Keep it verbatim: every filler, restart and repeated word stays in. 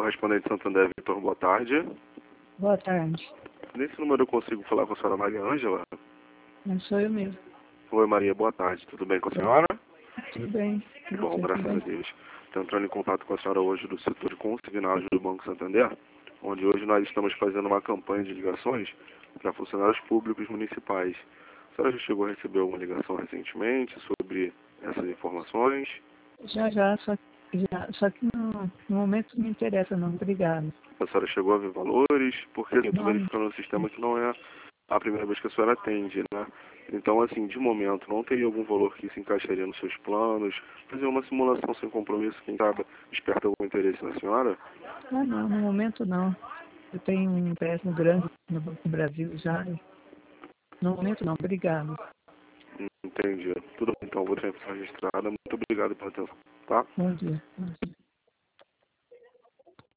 correspondente Santander, Vitor, boa tarde. Boa tarde. Nesse número eu consigo falar com a senhora Maria Ângela? Não sou eu mesmo. Oi Maria, boa tarde. Tudo bem com a senhora? Tudo bem. Que bom, Você, graças tudo a bem? Deus. Estou entrando em contato com a senhora hoje do setor de consignados do Banco Santander, onde hoje nós estamos fazendo uma campanha de ligações para funcionários públicos municipais. A senhora já chegou a receber alguma ligação recentemente sobre essas informações? Já, já, só, já, só que no, no momento não me interessa não, obrigado. A senhora chegou a ver valores? Porque assim, eu estou Não, verificando no sistema que não é a primeira vez que a senhora atende, né? Então, assim, de momento, não teria algum valor que se encaixaria nos seus planos? Fazer uma simulação sem compromisso, quem sabe, desperta algum interesse na senhora? ah, não, no momento não. Eu tenho um empréstimo grande no Banco do Brasil já. No momento não, obrigado. Entendi. Tudo bem, então, vou deixar a informação registrada. Muito obrigado pela atenção, tá? Bom dia. Bom dia.